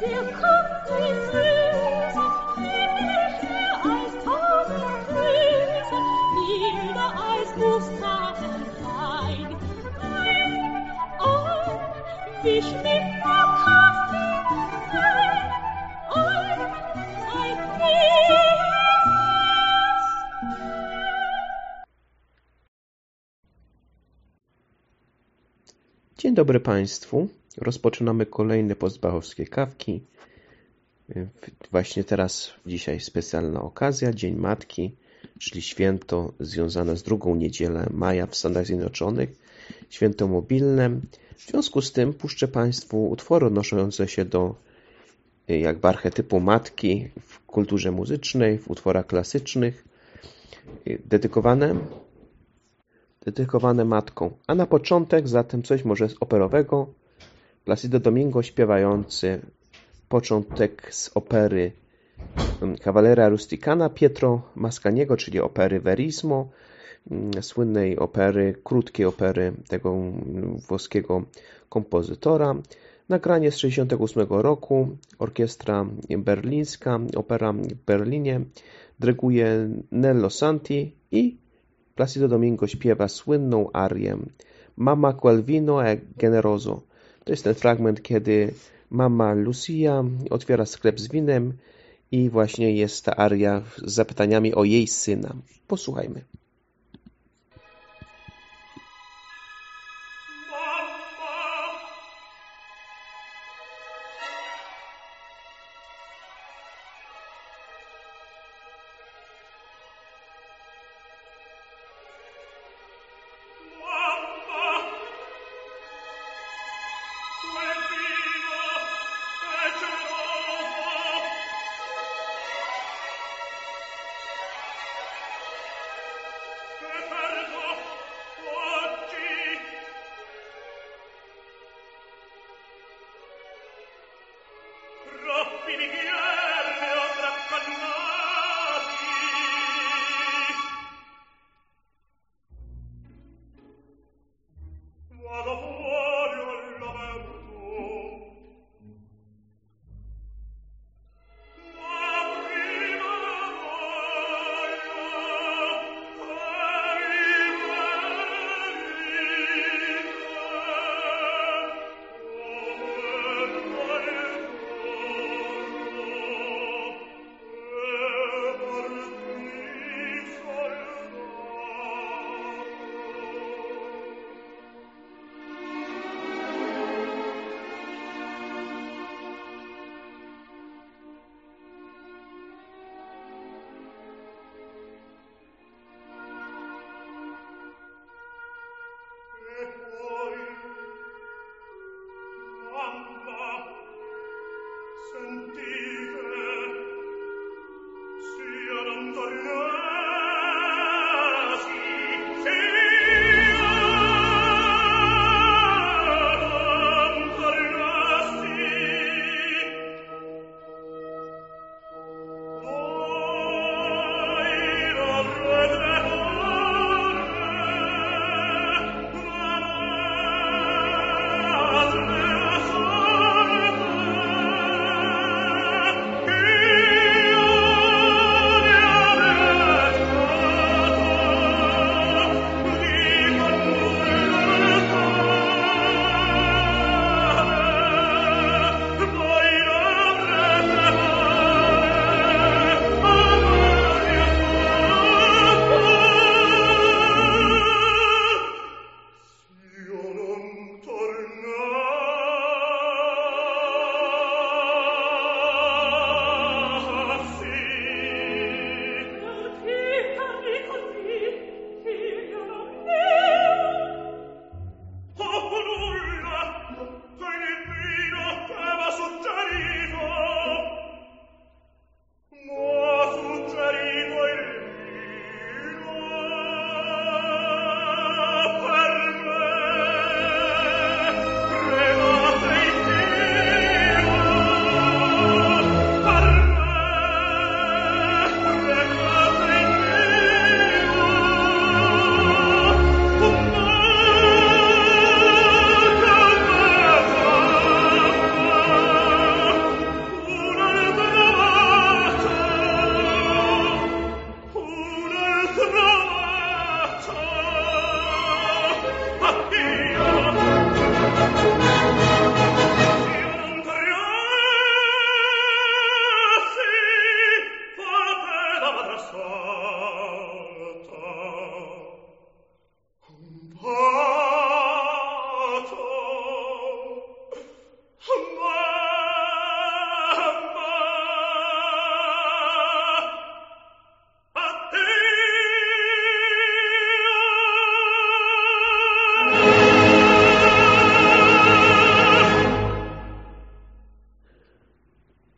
Der Kaffee süß, himmlischer als tausend Grüße, milder als Muskatenwein. Wie schmeckt der Kaffee fein, ein Fries. Dzień dobry Państwu. Rozpoczynamy kolejne postbachowskie kawki. Właśnie teraz, dzisiaj specjalna okazja, Dzień Matki, czyli święto związane z drugą niedzielę maja w Stanach Zjednoczonych, święto mobilne. W związku z tym puszczę Państwu utwory odnoszące się do jakby archetypu matki w kulturze muzycznej, w utworach klasycznych, dedykowane matką. A na początek zatem coś może operowego. Placido Domingo śpiewający początek z opery Cavalleria Rusticana Pietro Mascagniego, czyli opery Verismo, słynnej opery, krótkiej opery tego włoskiego kompozytora. Nagranie z 1968 roku, orkiestra berlińska, opera w Berlinie, dyryguje Nello Santi i Placido Domingo śpiewa słynną arię Mamma quel vino è generoso. To jest ten fragment, kiedy mama Lucia otwiera sklep z winem i właśnie jest ta aria z zapytaniami o jej syna. Posłuchajmy.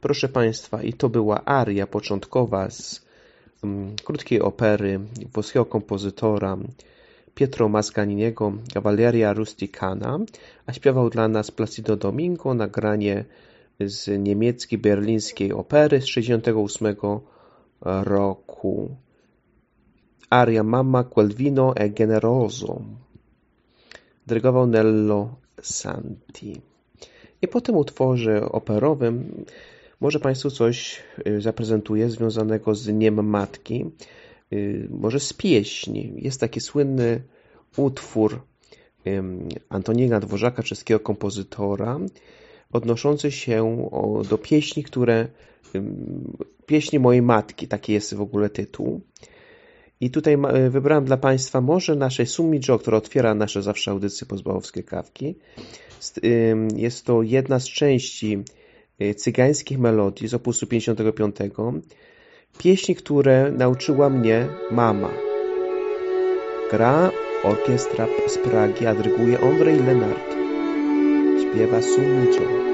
Proszę Państwa, i to była aria początkowa z krótkiej opery włoskiego kompozytora Pietro Mascaniniego Cavalleria Rusticana, a śpiewał dla nas Placido Domingo, nagranie z niemieckiej berlińskiej opery z 1968 roku. Aria Mamma quel vino è generoso. Dyrygował Nello Santi. I po tym utworze operowym może Państwu coś zaprezentuję związanego z Dniem Matki, może z pieśni. Jest taki słynny utwór Antonina Dworzaka, czeskiego kompozytora, odnoszący się do pieśni, pieśni mojej matki, taki jest w ogóle tytuł. I tutaj wybrałem dla Państwa może naszej Sumidżo, która otwiera nasze zawsze audycje pozbałowskie kawki. Jest to jedna z części cygańskich melodii z opusu 55. Pieśni, które nauczyła mnie mama. Gra orkiestra z Pragi, a dyryguje Andrzej Lenart. Śpiewa Sumidżo.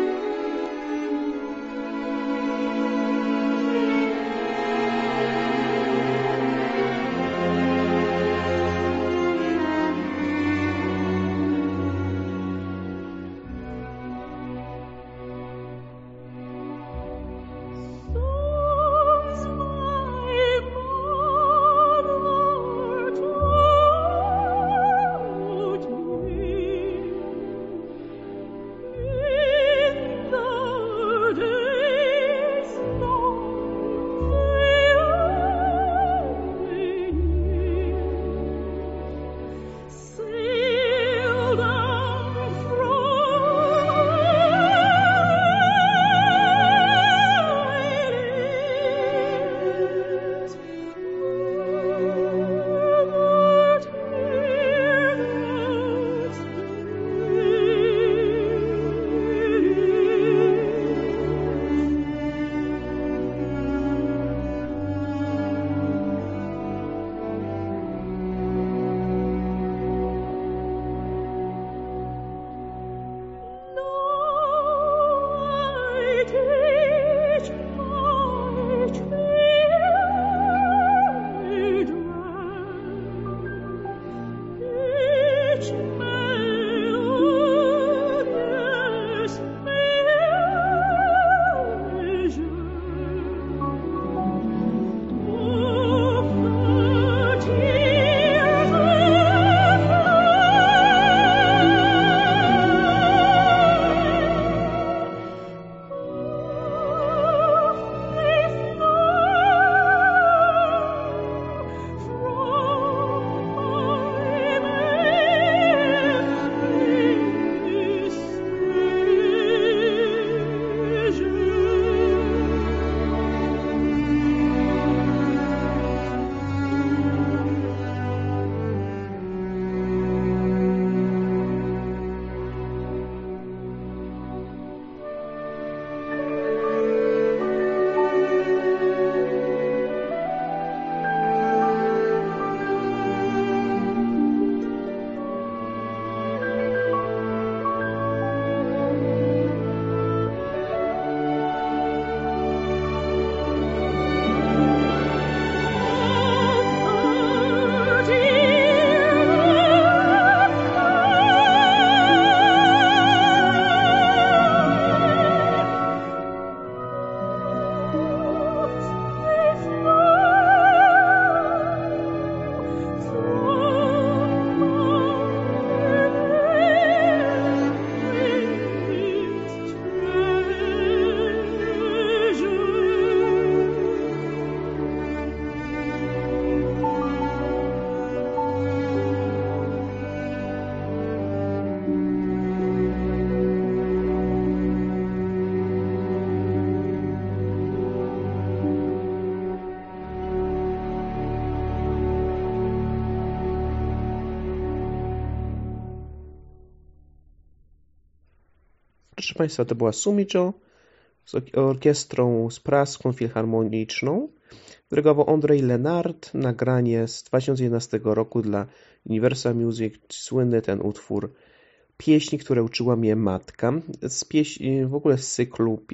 Proszę Państwa, to była Sumidżo z orkiestrą z Praską Filharmoniczną. Dyrygował Andrzej Lenart, nagranie z 2011 roku dla Universal Music, słynny ten utwór Pieśni, które uczyła mnie matka, w ogóle z cyklu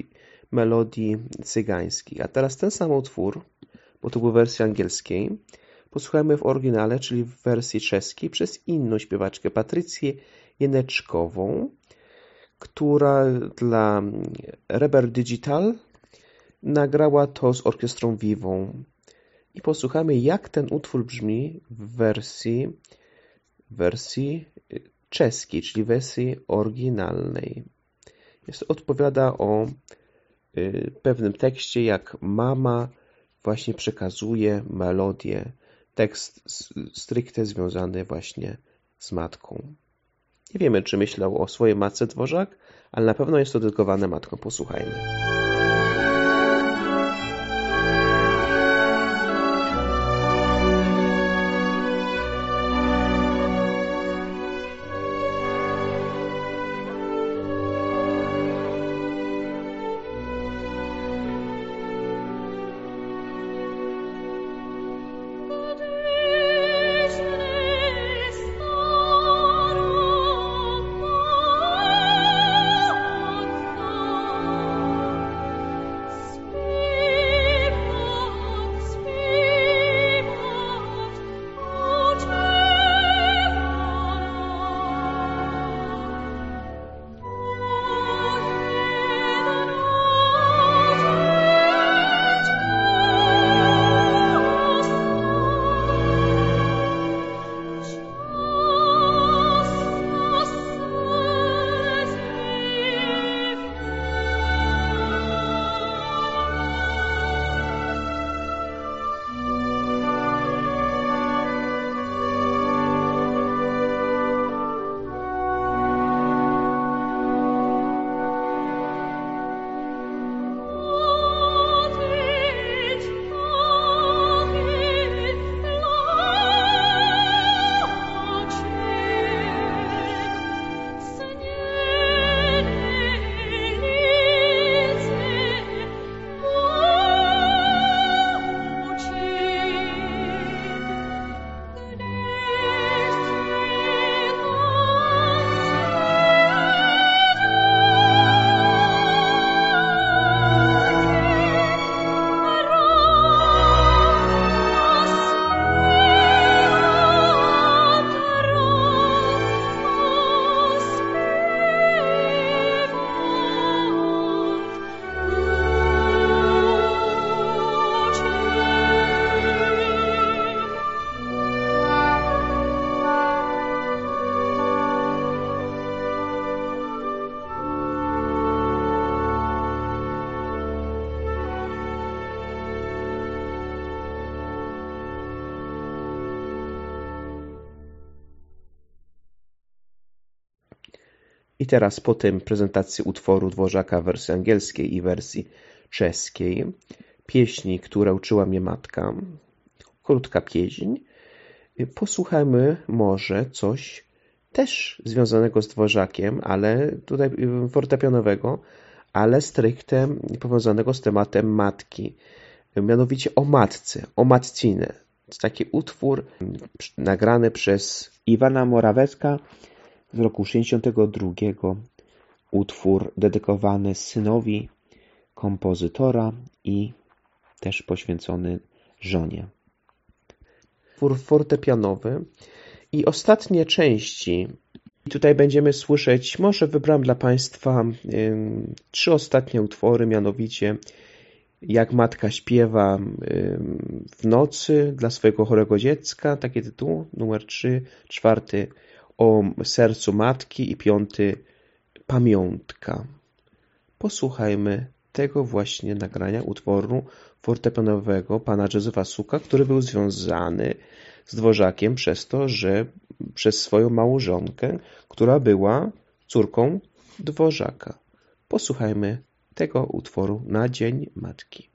melodii cygańskich. A teraz ten sam utwór, bo to był w wersji angielskiej, posłuchajmy w oryginale, czyli w wersji czeskiej, przez inną śpiewaczkę, Patrycję Jeneczkową, która dla Reber Digital nagrała to z orkiestrą Vivą. I posłuchajmy, jak ten utwór brzmi w wersji czeskiej, czyli wersji oryginalnej. Odpowiada o pewnym tekście, jak mama właśnie przekazuje melodię, tekst stricte związany właśnie z matką. Nie wiemy, czy myślał o swojej matce Dworzak, ale na pewno jest to dedykowane matkom. Posłuchajmy. I teraz po tym prezentacji utworu Dworzaka w wersji angielskiej i wersji czeskiej, pieśni, które uczyła mnie matka, krótka pieśń, posłuchajmy może coś też związanego z Dworzakiem, ale tutaj fortepianowego, ale stricte powiązanego z tematem matki, mianowicie o matce, o matcinę. To taki utwór nagrany przez Iwana Morawecka z roku 1962, utwór dedykowany synowi kompozytora i też poświęcony żonie. Utwór fortepianowy i ostatnie części. Tutaj będziemy słyszeć, może wybrałem dla Państwa 3 ostatnie utwory, mianowicie jak matka śpiewa w nocy dla swojego chorego dziecka, taki tytuł, numer 3, 4 o sercu matki i 5 pamiątka. Posłuchajmy tego właśnie nagrania utworu fortepianowego pana Józefa Suka, który był związany z Dworzakiem przez to, że przez swoją małżonkę, która była córką Dworzaka. Posłuchajmy tego utworu na Dzień Matki.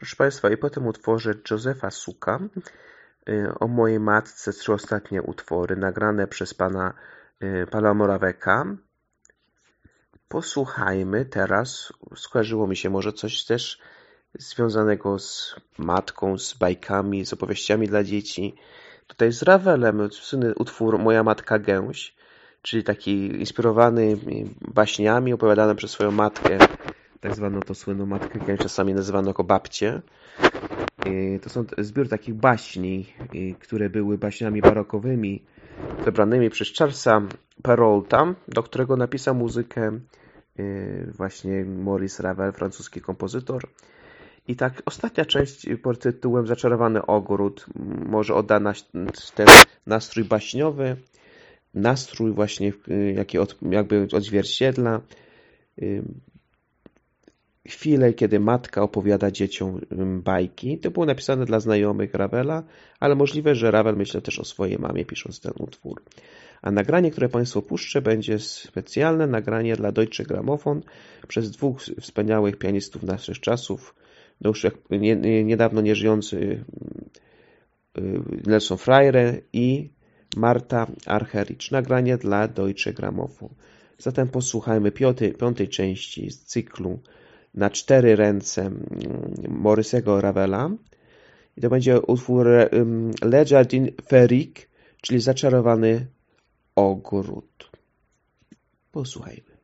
Proszę Państwa, i po tym utworze Józefa Suka o mojej matce 3 ostatnie utwory nagrane przez pana Moraweka. Posłuchajmy teraz, skojarzyło mi się może coś też związanego z matką, z bajkami, z opowieściami dla dzieci. Tutaj z Rawelem, utwór Moja matka gęś, czyli taki inspirowany baśniami opowiadany przez swoją matkę, tak zwaną to słynną matkę gęś, czasami nazywano jako babcię. To są zbiór takich baśni, które były baśniami barokowymi, zebranymi przez Charlesa Perraulta, do którego napisał muzykę właśnie Maurice Ravel, francuski kompozytor. I tak ostatnia część pod tytułem Zaczarowany ogród może odda ten nastrój baśniowy, nastrój właśnie, jaki jakby odzwierciedla chwilę, kiedy matka opowiada dzieciom bajki. To było napisane dla znajomych Ravela, ale możliwe, że Ravel myślał też o swojej mamie, pisząc ten utwór. A nagranie, które Państwu puszczę, będzie specjalne nagranie dla Deutsche Grammophon przez 2 wspaniałych pianistów naszych czasów. No już niedawno nieżyjący Nelson Freire i Marta Argerich. Nagranie dla Deutsche Grammophon. Zatem posłuchajmy 5. części z cyklu na 4 ręce Maurice'ego Ravela. I to będzie utwór Le Jardin Féerique, czyli Zaczarowany ogród. Posłuchajmy.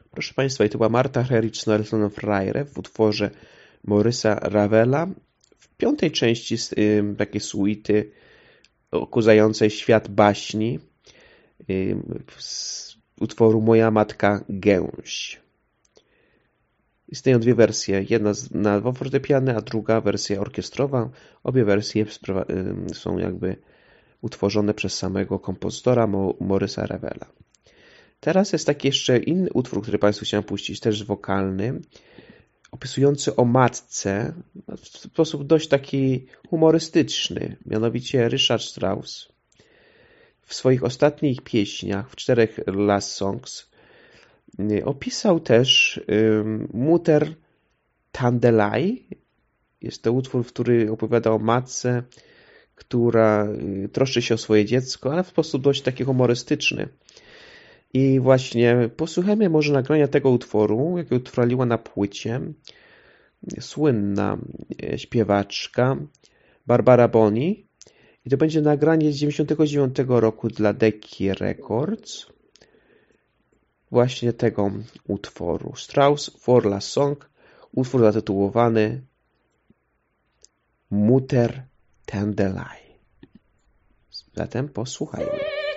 Proszę Państwa, i to była Martha Herridge Nelson Freire w utworze Maurice'a Ravela w 5. części takiej suity okurzającej świat baśni z utworu Moja matka gęś. Istnieją dwie wersje, jedna na dwa fortepiany, a druga wersja orkiestrowa. Obie wersje są jakby utworzone przez samego kompozytora Maurice'a Ravela. Teraz jest taki jeszcze inny utwór, który Państwu chciałem puścić, też wokalny, opisujący o matce w sposób dość taki humorystyczny. Mianowicie Richard Strauss w swoich ostatnich pieśniach, w 4 last songs, opisał też Mutter Tandelei. Jest to utwór, który opowiada o matce, która troszczy się o swoje dziecko, ale w sposób dość taki humorystyczny. I właśnie posłuchajmy może nagrania tego utworu, jakie utrwaliła na płycie słynna śpiewaczka Barbara Boni. I to będzie nagranie z 1999 roku dla Decca Records. Właśnie tego utworu. Strauss, 4 last song, utwór zatytułowany Mutter Tandelei. Zatem posłuchajmy.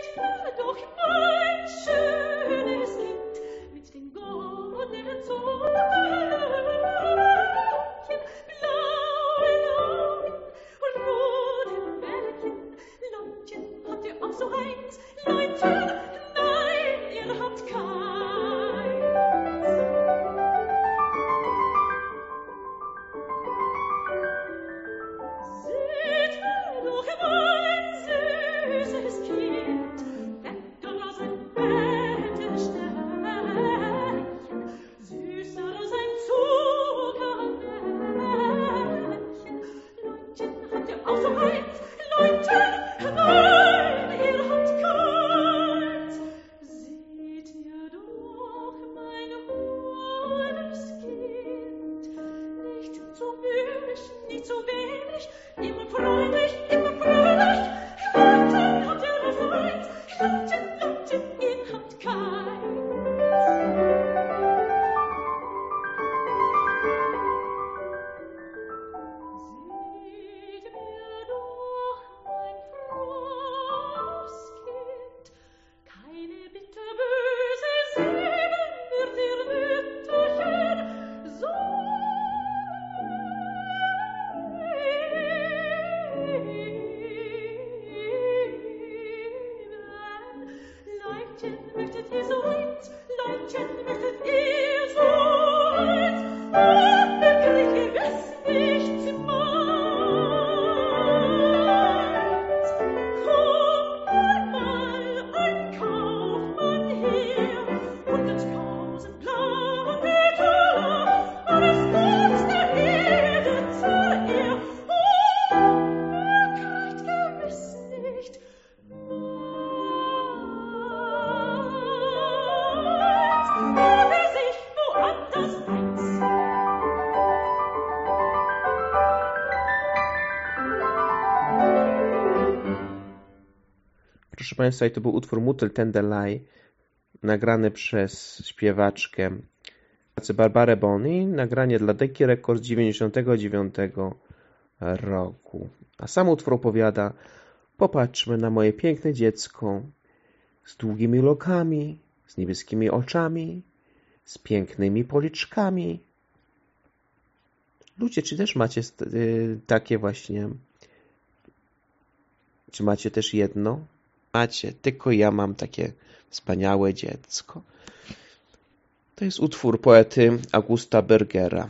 Proszę Państwa, i to był utwór Mutter Tandelei, nagrany przez śpiewaczkę Barbarę Boni, nagranie dla Decca Records z 1999 roku. A sam utwór opowiada: popatrzmy na moje piękne dziecko z długimi lokami, z niebieskimi oczami, z pięknymi policzkami. Ludzie, czy też macie takie właśnie? Czy macie też jedno? Macie, tylko ja mam takie wspaniałe dziecko. To jest utwór poety Augusta Bergera.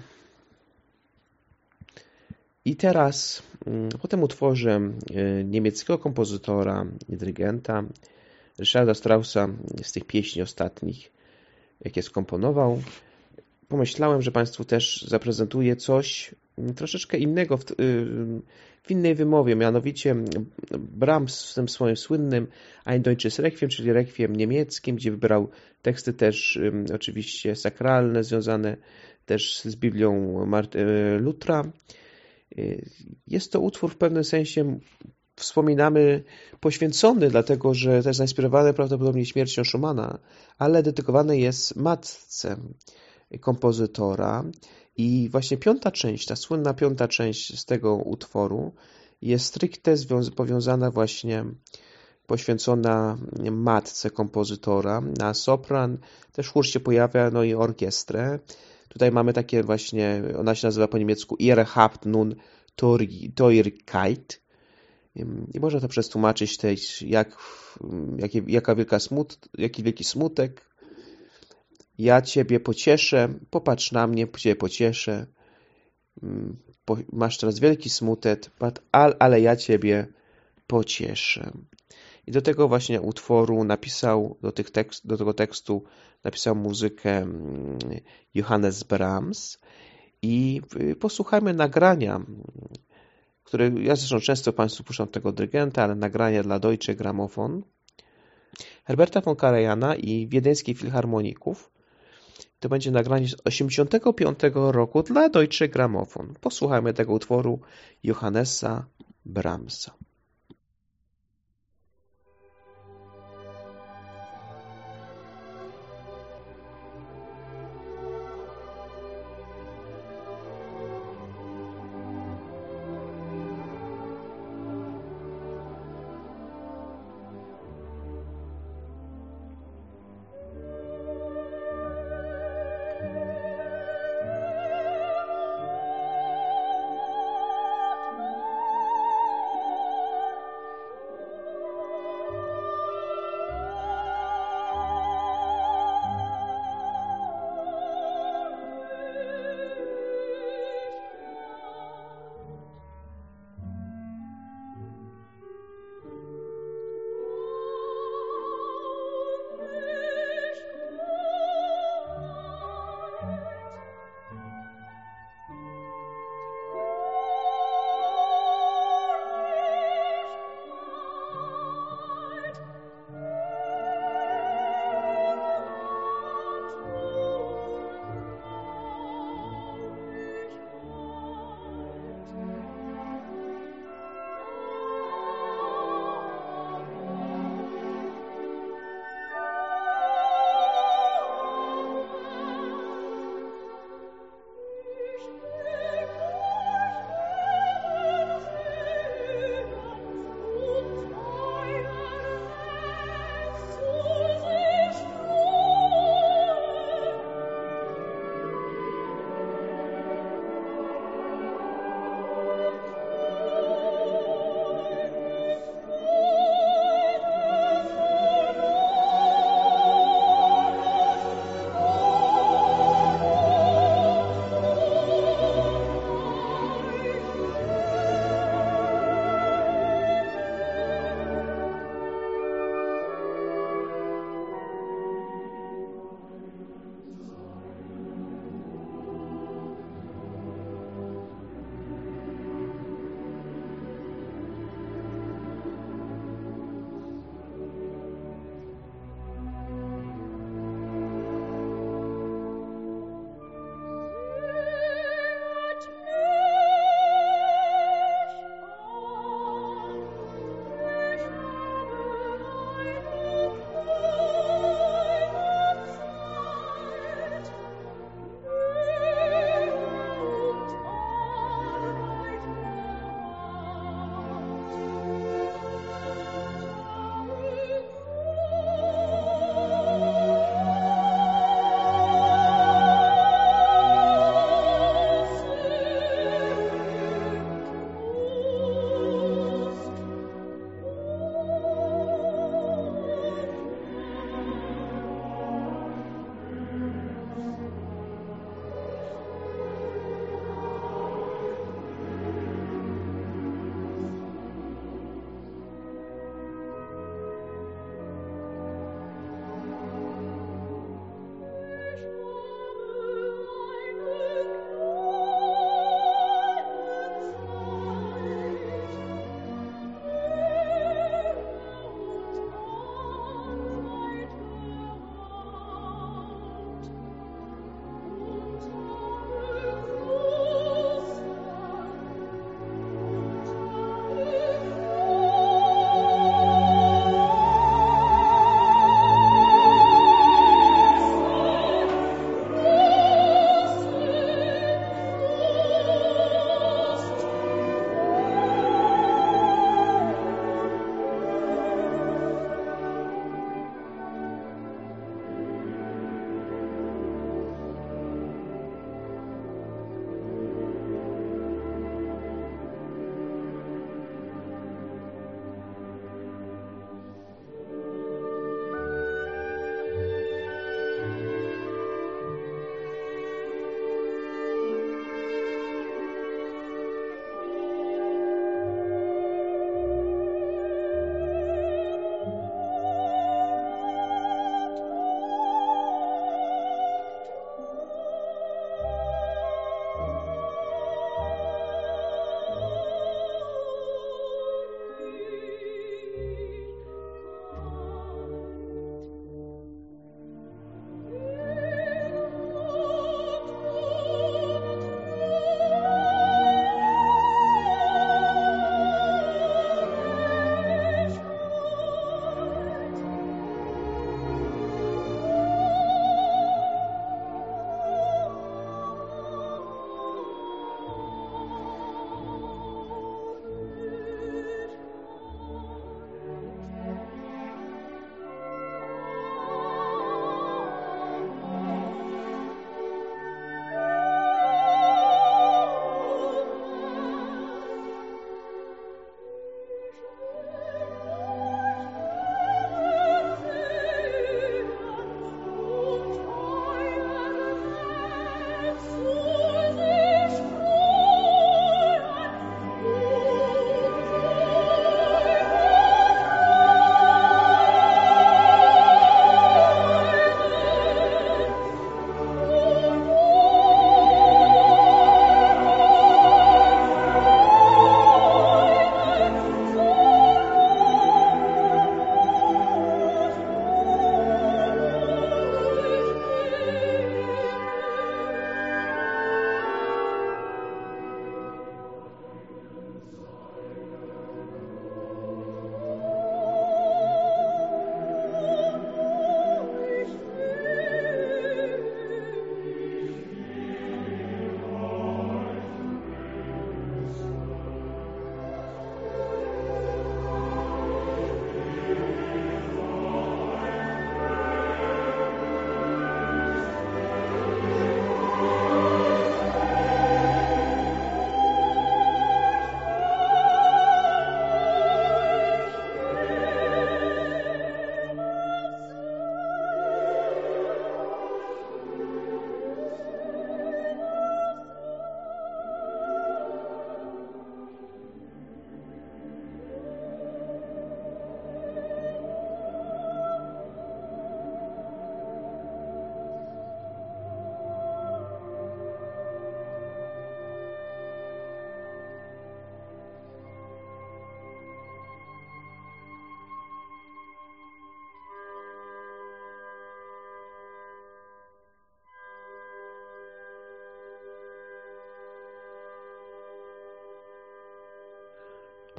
I teraz po tym utworze niemieckiego kompozytora i dyrygenta Richarda Straussa, z tych pieśni ostatnich, jakie skomponował, pomyślałem, że Państwu też zaprezentuję coś troszeczkę innego w innej wymowie, mianowicie Brahms w tym swoim słynnym Ein Deutsches Requiem, czyli rekwiem niemieckim, gdzie wybrał teksty też oczywiście sakralne, związane też z Biblią Lutra. Jest to utwór w pewnym sensie wspominamy poświęcony, dlatego że też zainspirowany prawdopodobnie śmiercią Schumana, ale dedykowany jest matce kompozytora. I właśnie piąta część, ta słynna piąta część z tego utworu jest stricte powiązana właśnie, poświęcona matce kompozytora. Na sopran też chór się pojawia, no i orkiestrę. Tutaj mamy takie właśnie, ona się nazywa po niemiecku Ihr habt nun Teurkeit. I można to przetłumaczyć też, jaki wielki smutek. Ja Ciebie pocieszę, popatrz na mnie, Ciebie pocieszę. Masz teraz wielki smutek, ale ja Ciebie pocieszę. I do tego właśnie utworu napisał, do tego tekstu napisał muzykę Johannes Brahms. I posłuchajmy nagrania, które ja zresztą często Państwu puszczam tego dyrygenta, ale nagrania dla Deutsche Grammophon, Herberta von Karajana i Wiedeńskich Filharmoników. To będzie nagranie z 1985 roku dla Deutsche Grammophon. Posłuchajmy tego utworu Johannesa Brahmsa.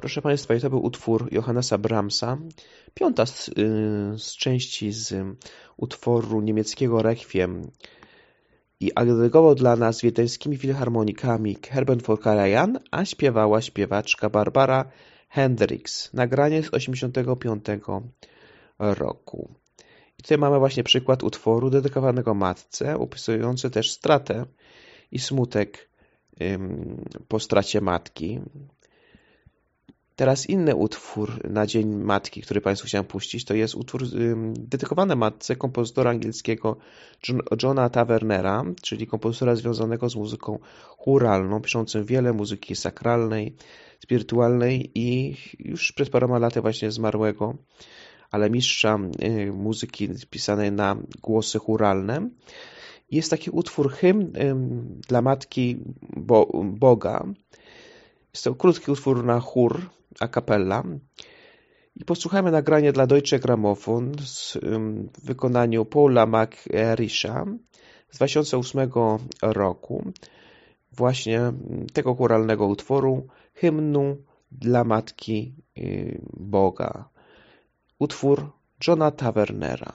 Proszę Państwa, i to był utwór Johannesa Brahmsa, piąta z części z utworu niemieckiego Requiem i agregował dla nas wiedeńskimi filharmonikami Herbert von Karajan, a śpiewała śpiewaczka Barbara Hendricks. Nagranie z 1985 roku. I tutaj mamy właśnie przykład utworu dedykowanego matce, opisujący też stratę i smutek po stracie matki. Teraz inny utwór na Dzień Matki, który Państwu chciałem puścić, to jest utwór dedykowany matce kompozytora angielskiego Johna Tavernera, czyli kompozytora związanego z muzyką chóralną, piszącym wiele muzyki sakralnej, spirytualnej i już przed paroma laty właśnie zmarłego, ale mistrza muzyki pisanej na głosy chóralne. Jest taki utwór hymn dla Matki Boga. Jest to krótki utwór na chór a cappella. I posłuchajmy nagrania dla Deutsche Grammophon w wykonaniu Paula McRisha z 2008 roku. Właśnie tego chóralnego utworu, hymnu dla Matki Boga. Utwór Johna Tavernera.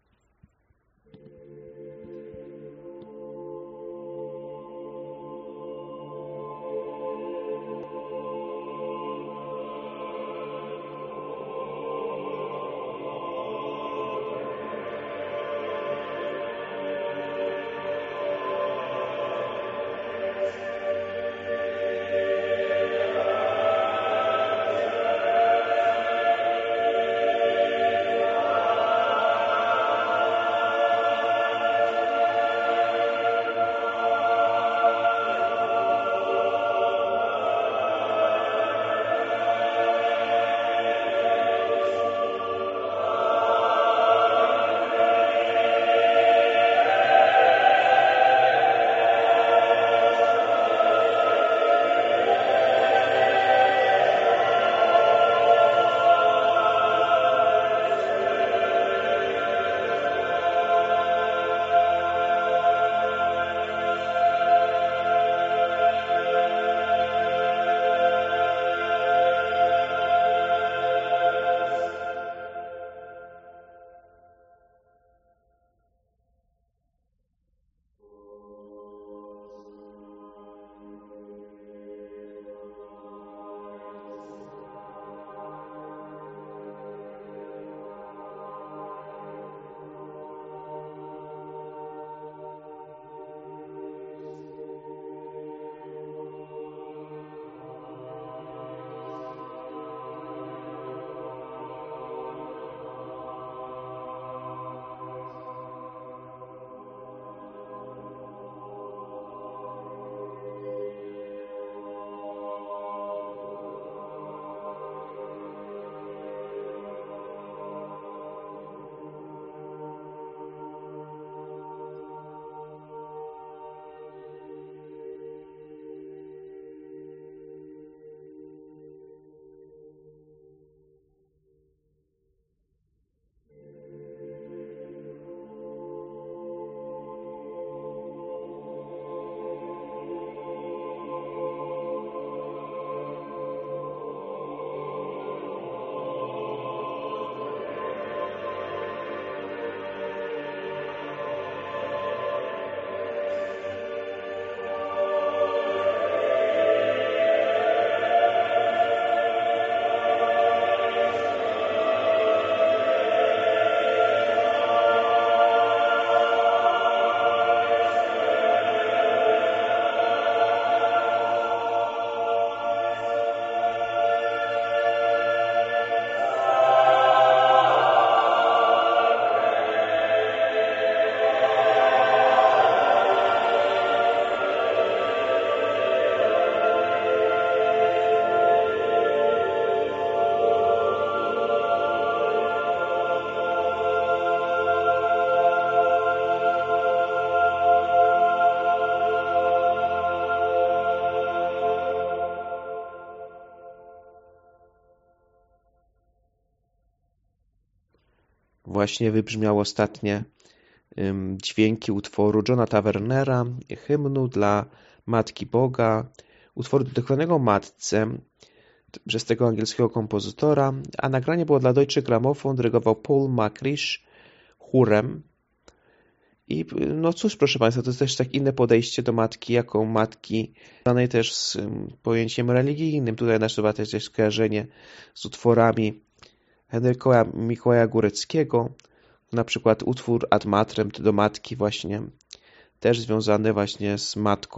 Właśnie wybrzmiały ostatnie dźwięki utworu Johna Tavernera, hymnu dla Matki Boga, utworu dedykowanego Matce, przez tego angielskiego kompozytora, a nagranie było dla Deutsche Grammophon, dyrygował Paul McLeish chórem. I no cóż, proszę Państwa, to jest też tak inne podejście do matki, jako matki znanej też z pojęciem religijnym. Tutaj nasuwa też skojarzenie z utworami Henryka Mikołaja Góreckiego, na przykład utwór Ad Matrem do matki właśnie, też związany właśnie z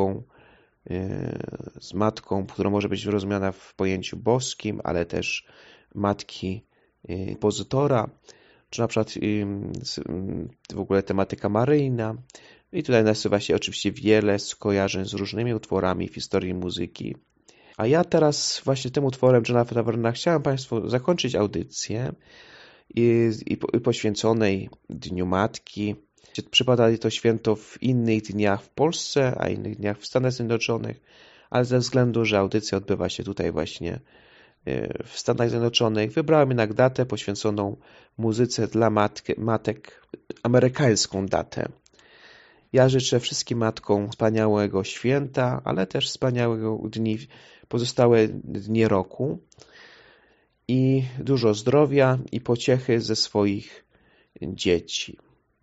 matką, która może być rozumiana w pojęciu boskim, ale też matki kompozytora, czy na przykład w ogóle tematyka maryjna. I tutaj nasuwa się oczywiście wiele skojarzeń z różnymi utworami w historii muzyki. A ja teraz właśnie tym utworem Johna Taverna chciałem Państwu zakończyć audycję i poświęconej Dniu Matki. Przypada to święto w innych dniach w Polsce, a innych dniach w Stanach Zjednoczonych, ale ze względu, że audycja odbywa się tutaj właśnie w Stanach Zjednoczonych, wybrałem jednak datę poświęconą muzyce dla matek, amerykańską datę. Ja życzę wszystkim matkom wspaniałego święta, ale też wspaniałego pozostałe dni roku i dużo zdrowia i pociechy ze swoich dzieci.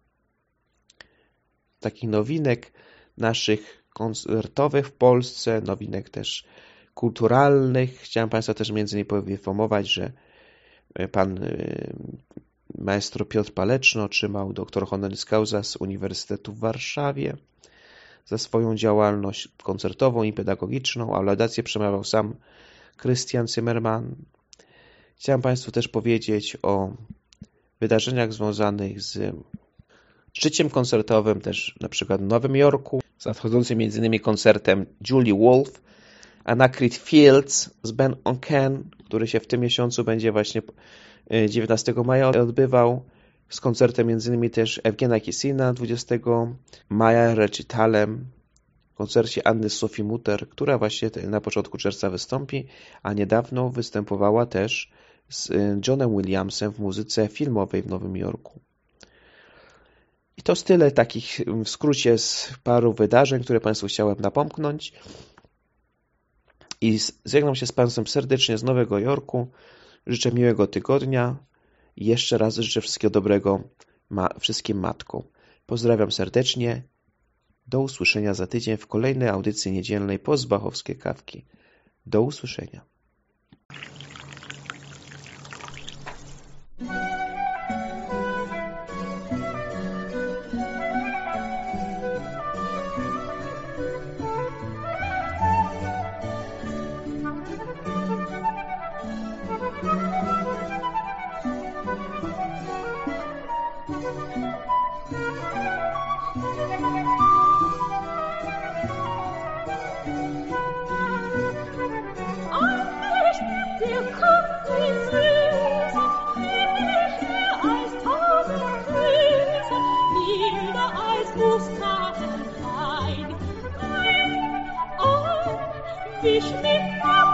Takich nowinek naszych koncertowych w Polsce, nowinek też kulturalnych. Chciałem Państwa też między innymi poinformować, że pan maestro Piotr Paleczny otrzymał doktor honoris causa z Uniwersytetu w Warszawie za swoją działalność koncertową i pedagogiczną, a laudację przemawiał sam Christian Zimmermann. Chciałem Państwu też powiedzieć o wydarzeniach związanych z życiem koncertowym, też na przykład w Nowym Jorku, z nadchodzącym m.in. koncertem Julie Wolf, Anacrit Fields z Ben Onken, który się w tym miesiącu będzie właśnie 19 maja odbywał, z koncertem m.in. też Evgena Kisina 20 maja, recitalem, koncercie Anny Sophie Mutter, która właśnie na początku czerwca wystąpi, a niedawno występowała też z Johnem Williamsem w muzyce filmowej w Nowym Jorku. I to tyle takich w skrócie z paru wydarzeń, które Państwu chciałem napomknąć. I żegnam się z Państwem serdecznie z Nowego Jorku. Życzę miłego tygodnia i jeszcze raz życzę wszystkiego dobrego wszystkim matkom. Pozdrawiam serdecznie. Do usłyszenia za tydzień w kolejnej audycji niedzielnej Postbachowskie Kawki. Do usłyszenia. Wisch mit